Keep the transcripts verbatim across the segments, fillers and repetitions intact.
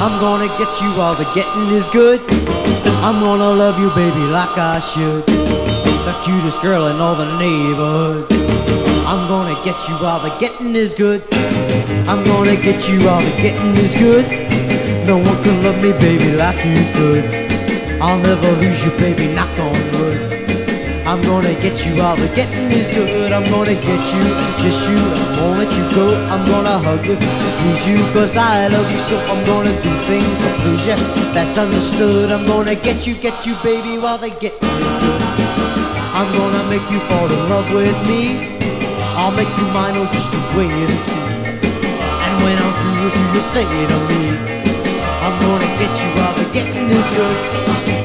I'm gonna get you while the getting is good. I'm gonna love you, baby, like I should. The cutest girl in all the neighborhood. I'm gonna get you while the getting is good. I'm gonna get you while the getting is good. No one can love me, baby, like you could. I'll never lose you, baby, knock on wood. I'm gonna get you while the getting is good. I'm gonna get you, kiss you, I won't let you go. I'm gonna hug you, squeeze you, cause I love you. So I'm gonna do things to please you, that's understood. I'm gonna get you, get you, baby, while the getting is good. I'm gonna make you fall in love with me. I'll make you mine, oh, just to wait and see. And when I'm through with you, you'll say to me, I'm gonna get you while the getting is good.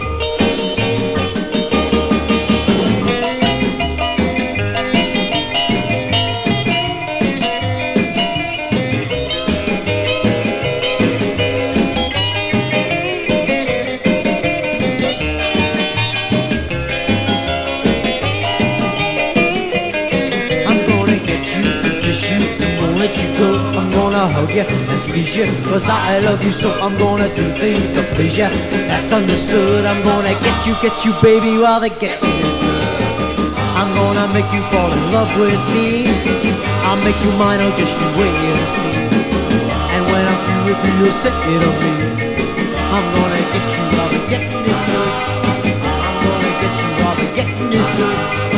I'm gonna hug you and squeeze you, cause I love you. So I'm gonna do things to please you, that's understood. I'm gonna get you, get you, baby, while the getting is good. I'm gonna make you fall in love with me. I'll make you mine, oh, just you wait and see. And when I'm through with you, you'll say to me, I'm gonna get you while the getting is good. I'm gonna get you while the getting is good.